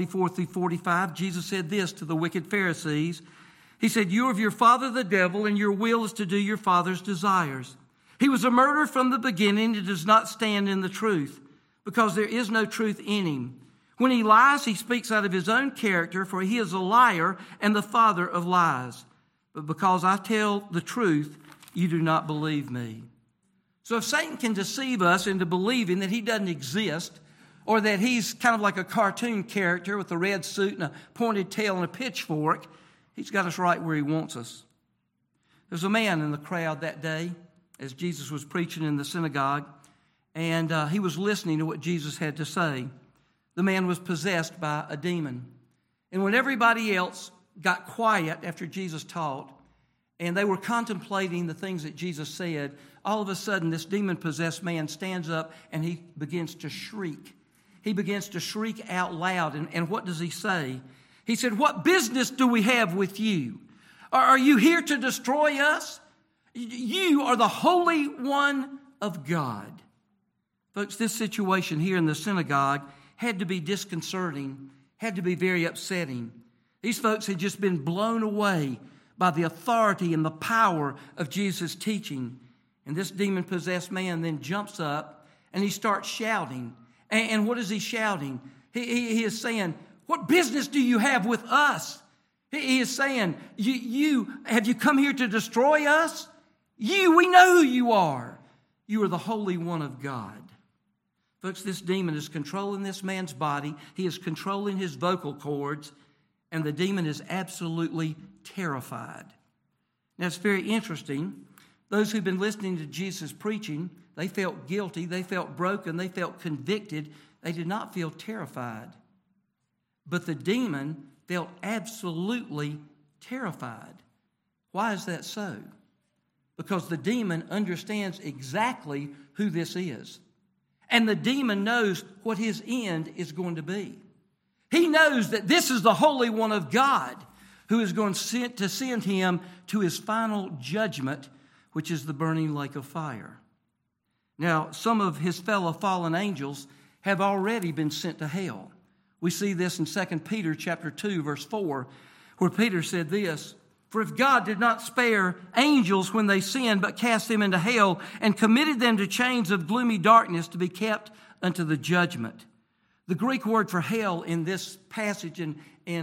S4: 8:44-45, Jesus said this to the wicked Pharisees. He said, you are of your father the devil, and your will is to do your father's desires. He was a murderer from the beginning and does not stand in the truth, because there is no truth in him. When he lies, he speaks out of his own character, for he is a liar and the father of lies. But because I tell the truth, you do not believe me. So if Satan can deceive us into believing that he doesn't exist, or that he's kind of like a cartoon character with a red suit and a pointed tail and a pitchfork, he's got us right where he wants us. There's a man in the crowd that day as Jesus was preaching in the synagogue, and he was listening to what Jesus had to say. The man was possessed by a demon. And when everybody else got quiet after Jesus taught, and they were contemplating the things that Jesus said, all of a sudden this demon-possessed man stands up and he begins to shriek. He begins to shriek out loud. And what does he say? He said, what business do we have with you? Are you here to destroy us? You are the Holy One of God. Folks, this situation here in the synagogue had to be disconcerting, had to be very upsetting. These folks had just been blown away by the authority and the power of Jesus' teaching. And this demon-possessed man then jumps up and he starts shouting. And what is he shouting? He is saying, what business do you have with us? He is saying, have you come here to destroy us? We know who you are. You are the Holy One of God. Folks, this demon is controlling this man's body. He is controlling his vocal cords, and the demon is absolutely terrified. Now, it's very interesting. Those who've been listening to Jesus preaching, they felt guilty, they felt broken, they felt convicted. They did not feel terrified. But the demon felt absolutely terrified. Why is that so? Because the demon understands exactly who this is. And the demon knows what his end is going to be. He knows that this is the Holy One of God who is going to send him to his final judgment, which is the burning lake of fire. Now, some of his fellow fallen angels have already been sent to hell. We see this in 2 Peter chapter 2, verse 4, where Peter said this, "For if God did not spare angels when they sinned, but cast them into hell and committed them to chains of gloomy darkness to be kept unto the judgment." The Greek word for hell in this passage in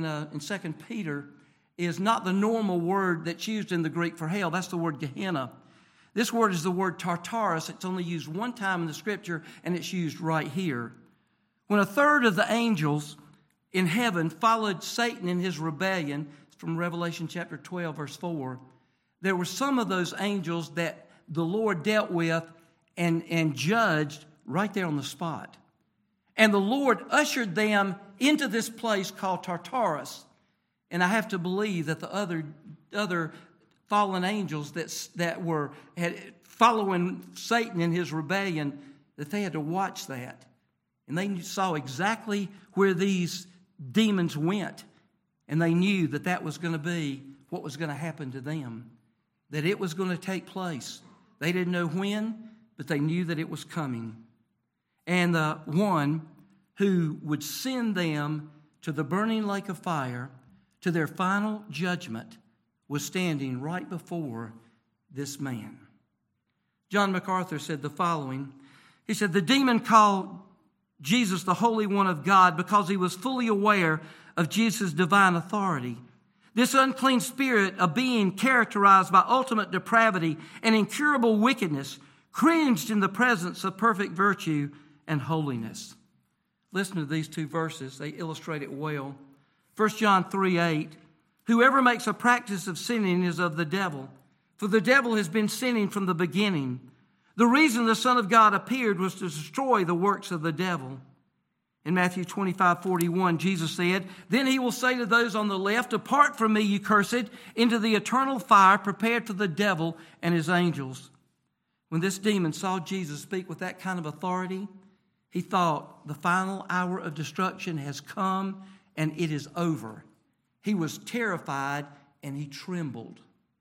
S4: 2 Peter is not the normal word that's used in the Greek for hell. That's the word Gehenna. This word is the word Tartarus. It's only used one time in the Scripture, and it's used right here. When a third of the angels in heaven followed Satan in his rebellion, from Revelation chapter 12, verse 4, there were some of those angels that the Lord dealt with and judged right there on the spot. And the Lord ushered them into this place called Tartarus. And I have to believe that the other fallen angels that were following Satan in his rebellion, that they had to watch that. And they saw exactly where these demons went. And they knew that that was going to be what was going to happen to them, that it was going to take place. They didn't know when, but they knew that it was coming. And the one who would send them to the burning lake of fire, to their final judgment, was standing right before this man. John MacArthur said the following. He said, "The demon called Jesus the Holy One of God because he was fully aware of Jesus' divine authority. This unclean spirit, a being characterized by ultimate depravity and incurable wickedness, cringed in the presence of perfect virtue and holiness." Listen to these two verses. They illustrate it well. 1 John 3:8, "Whoever makes a practice of sinning is of the devil, for the devil has been sinning from the beginning. The reason the Son of God appeared was to destroy the works of the devil." In Matthew 25:41, Jesus said, "Then he will say to those on the left, 'Depart from me, you cursed, into the eternal fire prepared for the devil and his angels.'" When this demon saw Jesus speak with that kind of authority, he thought, the final hour of destruction has come and it is over. He was terrified and he trembled.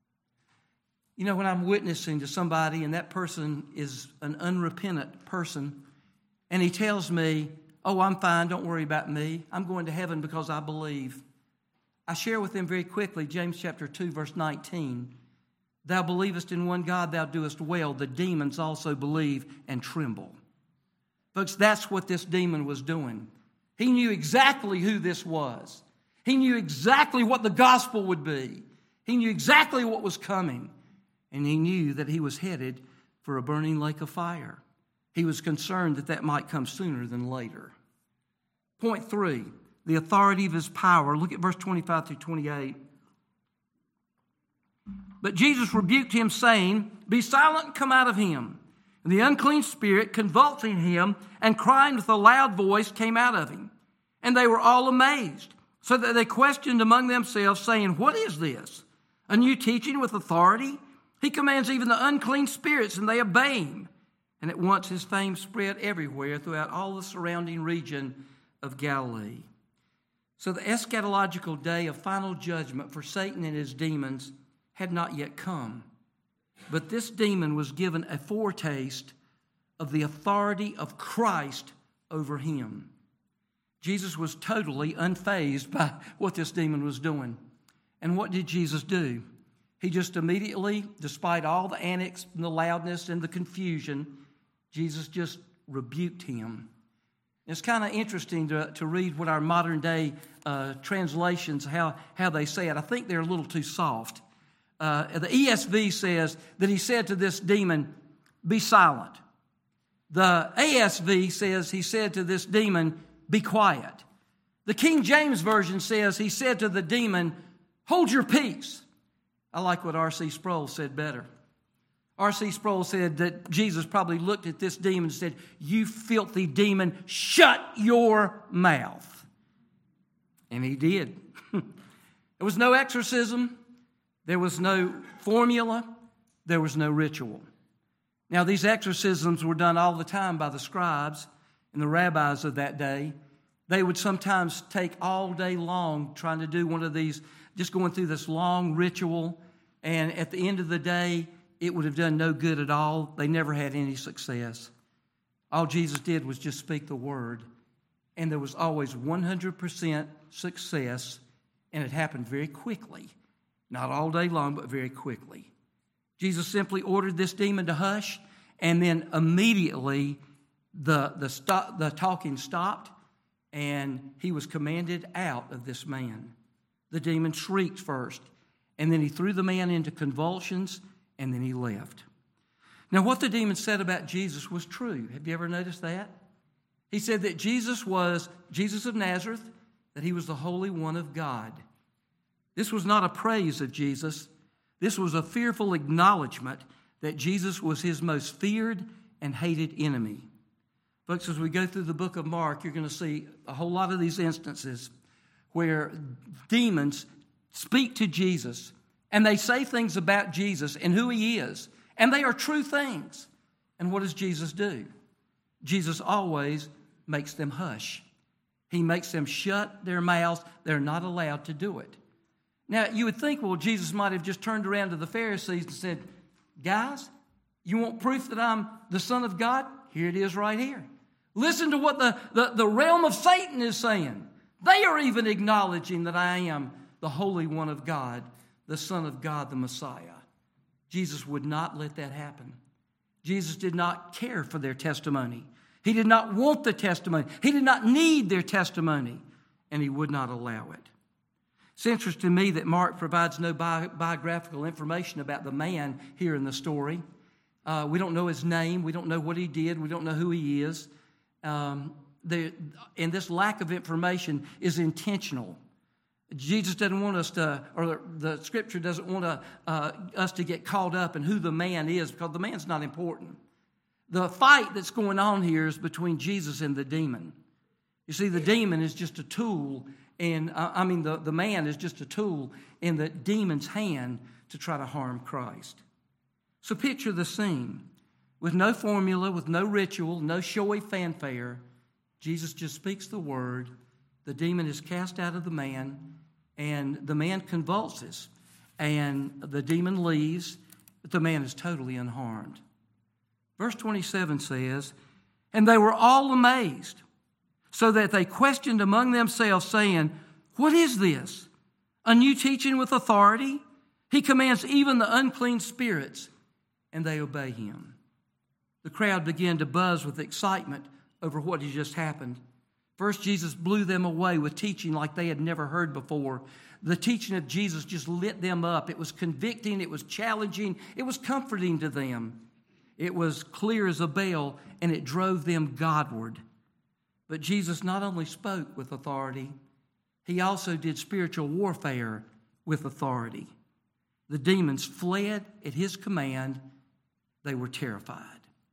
S4: You know, when I'm witnessing to somebody and that person is an unrepentant person, and he tells me, "Oh, I'm fine, don't worry about me. I'm going to heaven because I believe," I share with them very quickly James chapter 2, verse 19. "Thou believest in one God, thou doest well. The demons also believe and tremble." Folks, that's what this demon was doing. He knew exactly who this was. He knew exactly what the gospel would be. He knew exactly what was coming. And he knew that he was headed for a burning lake of fire. He was concerned that that might come sooner than later. Point 3, the authority of his power. Look at verse 25 through 28. "But Jesus rebuked him, saying, 'Be silent and come out of him.' And the unclean spirit, convulsing him and crying with a loud voice, came out of him. And they were all amazed, so that they questioned among themselves, saying, 'What is this? A new teaching with authority? He commands even the unclean spirits, and they obey him.' And at once his fame spread everywhere throughout all the surrounding region of Galilee." So the eschatological day of final judgment for Satan and his demons had not yet come. But this demon was given a foretaste of the authority of Christ over him. Jesus was totally unfazed by what this demon was doing. And what did Jesus do? He just immediately, despite all the antics and the loudness and the confusion, Jesus just rebuked him. It's kind of interesting to read what our modern day translations, how they say it. I think they're a little too soft. The ESV says that he said to this demon, "Be silent." The ASV says he said to this demon, "Be quiet." The King James Version says he said to the demon, "Hold your peace." I like what R.C. Sproul said better. R.C. Sproul said that Jesus probably looked at this demon and said, "You filthy demon, shut your mouth." And he did. There was no exorcism. There was no formula. There was no ritual. Now, these exorcisms were done all the time by the scribes and the rabbis of that day. They would sometimes take all day long trying to do one of these just going through this long ritual, and at the end of the day, it would have done no good at all. They never had any success. All Jesus did was just speak the word, and there was always 100% success, and it happened very quickly. Not all day long, but very quickly. Jesus simply ordered this demon to hush, and then immediately the talking stopped, and he was commanded out of this man. The demon shrieked first, and then he threw the man into convulsions, and then he left. Now, what the demon said about Jesus was true. Have you ever noticed that? He said that Jesus was Jesus of Nazareth, that he was the Holy One of God. This was not a praise of Jesus. This was a fearful acknowledgement that Jesus was his most feared and hated enemy. Folks, as we go through the book of Mark, you're going to see a whole lot of these instances where demons speak to Jesus, and they say things about Jesus and who he is, and they are true things. And what does Jesus do? Jesus always makes them hush. He makes them shut their mouths. They're not allowed to do it. Now, you would think, well, Jesus might have just turned around to the Pharisees and said, guys, you want proof that I'm the Son of God? Here it is right here. Listen to what the realm of Satan is saying. They are even acknowledging that I am the Holy One of God, the Son of God, the Messiah. Jesus would not let that happen. Jesus did not care for their testimony. He did not want the testimony. He did not need their testimony, and he would not allow it. It's interesting to me that Mark provides no biographical information about the man here in the story. We don't know his name. We don't know what he did. We don't know who he is. And this lack of information is intentional. Jesus doesn't want us to, or the Scripture doesn't want us to get caught up in who the man is, because the man's not important. The fight that's going on here is between Jesus and the demon. You see, the demon is just a tool, and the man is just a tool in the demon's hand to try to harm Christ. So picture the scene. With no formula, with no ritual, no showy fanfare, Jesus just speaks the word. The demon is cast out of the man, and the man convulses, and the demon leaves, but the man is totally unharmed. Verse 27 says, and they were all amazed, so that they questioned among themselves, saying, what is this? A new teaching with authority? He commands even the unclean spirits, and they obey him. The crowd began to buzz with excitement over what had just happened. First, Jesus blew them away with teaching like they had never heard before. The teaching of Jesus just lit them up. It was convicting, it was challenging, it was comforting to them. It was clear as a bell, and it drove them Godward. But Jesus not only spoke with authority, he also did spiritual warfare with authority. The demons fled at his command. They were terrified.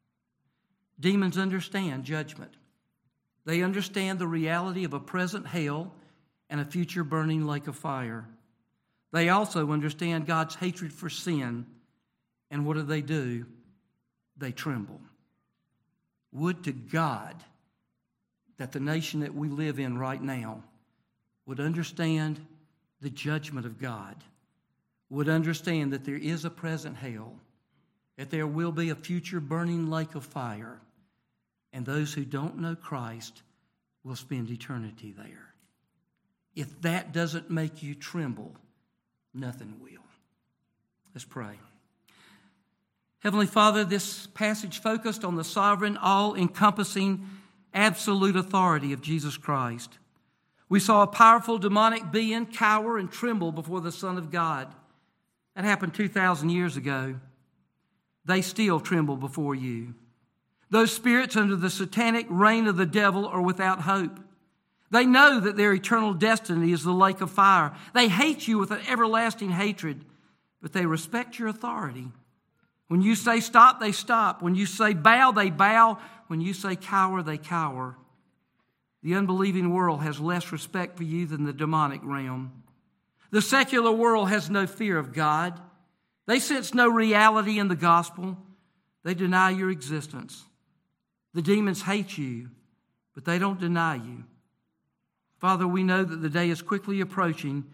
S4: Demons understand judgment. They understand the reality of a present hell and a future burning lake of fire. They also understand God's hatred for sin. And what do? They tremble. Would to God that the nation that we live in right now would understand the judgment of God, would understand that there is a present hell, that there will be a future burning lake of fire, and those who don't know Christ will spend eternity there. If that doesn't make you tremble, nothing will. Let's pray. Heavenly Father, this passage focused on the sovereign, all-encompassing, absolute authority of Jesus Christ. We saw a powerful demonic being cower and tremble before the Son of God. That happened 2,000 years ago. They still tremble before you. Those spirits under the satanic reign of the devil are without hope. They know that their eternal destiny is the lake of fire. They hate you with an everlasting hatred, but they respect your authority. When you say stop, they stop. When you say bow, they bow. When you say cower, they cower. The unbelieving world has less respect for you than the demonic realm. The secular world has no fear of God. They sense no reality in the gospel. They deny your existence. The demons hate you, but they don't deny you. Father, we know that the day is quickly approaching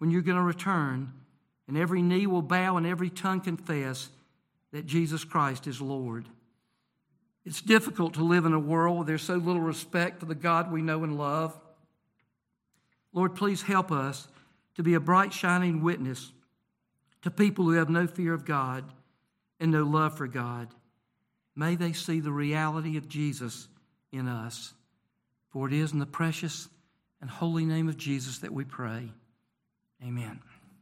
S4: when you're going to return, and every knee will bow and every tongue confess that Jesus Christ is Lord. It's difficult to live in a world where there's so little respect for the God we know and love. Lord, please help us to be a bright, shining witness to people who have no fear of God and no love for God. May they see the reality of Jesus in us. For it is in the precious and holy name of Jesus that we pray. Amen.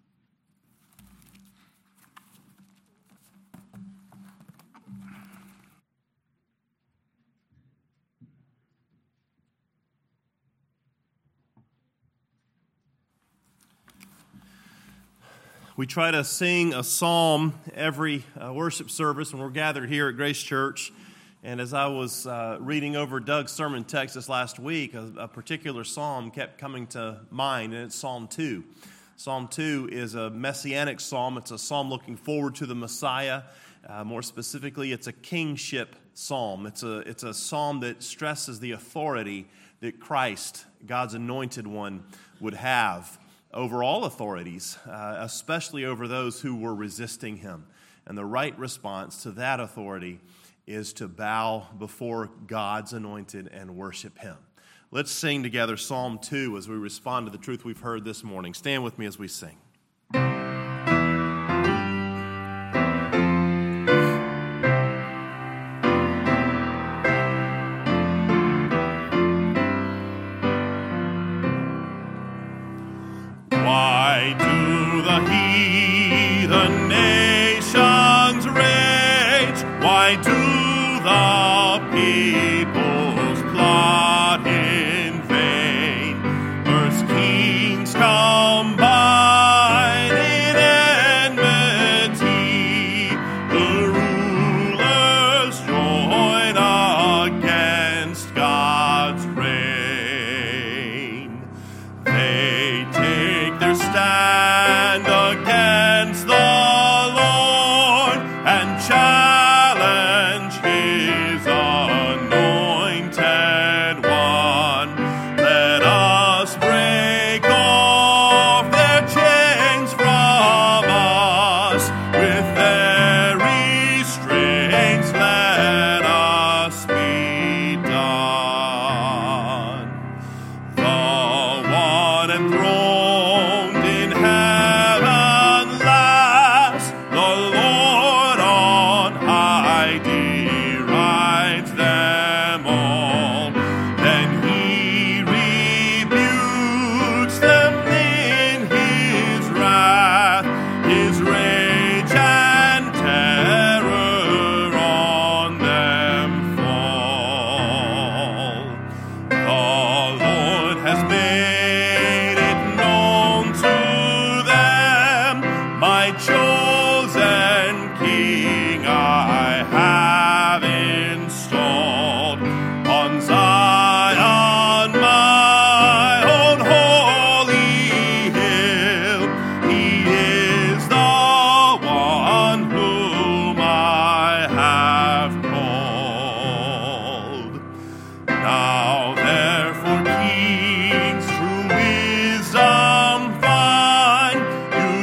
S2: We try to sing a psalm every worship service when we're gathered here at Grace Church. And as I was reading over Doug's sermon text this last week, a particular psalm kept coming to mind, and it's Psalm 2. Psalm 2 is a messianic psalm. It's a psalm looking forward to the Messiah. More specifically, it's a kingship psalm. It's a psalm that stresses the authority that Christ, God's anointed one, would have over all authorities, especially over those who were resisting him. And the right response to that authority is to bow before God's anointed and worship him. Let's sing together Psalm 2 as we respond to the truth we've heard this morning. Stand with me as we sing.
S3: Why do the heathen nations rage? Why do the peoples plot in vain? Earth's kings combine in enmity. The rulers join against God's reign. They take their stand against the Lord and challenge his anointed one. Let us break off their chains from us. With their restraints let us be done. The one enthroned in heaven laughs, the Lord on high derides them all. Then he rebukes them in his wrath, his rage and terror on them fall. The Lord has made it known to them, my chosen King I have installed on Zion, my own holy hill. He is the one whom I have called. Now therefore kings true wisdom find, you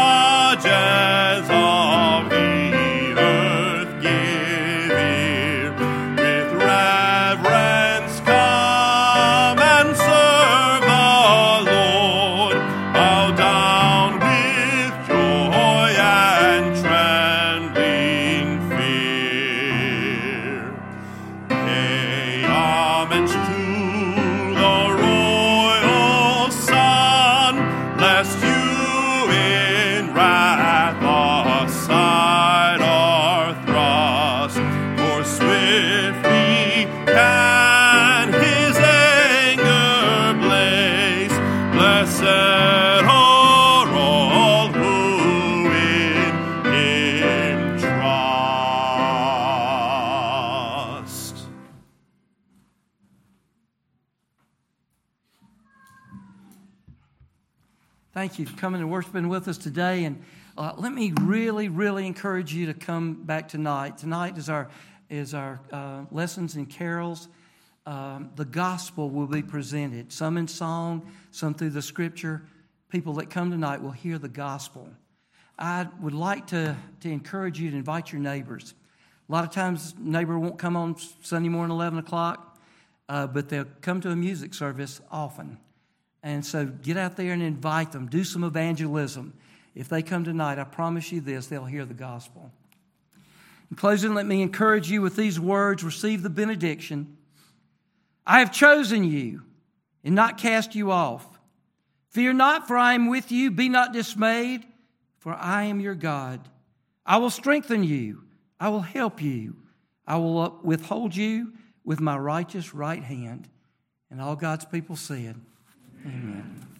S3: judges of the earth give ear. With reverence come and serve the Lord. Bow down with joy and trembling fear. Pay homage to the royal Son, lest you in wrath aside are thrust. For swiftly can his anger blaze. Blessed are all who in him trust.
S4: Thank you for coming and worshiping with us today. And let me really, really encourage you to come back tonight. Tonight is our lessons and carols. The gospel will be presented, some in song, some through the scripture. people that come tonight will hear the gospel. I would like to encourage you to invite your neighbors. A lot of times, neighbor won't come on Sunday morning, 11 o'clock, but they'll come to a music service often. And so get out there and invite them. Do some evangelism. If they come tonight, I promise you this, they'll hear the gospel. In closing, let me encourage you with these words. Receive the benediction. I have chosen you and not cast you off. Fear not, for I am with you. Be not dismayed, for I am your God. I will strengthen you. I will help you. I will withhold you with my righteous right hand. And all God's people said, Amen.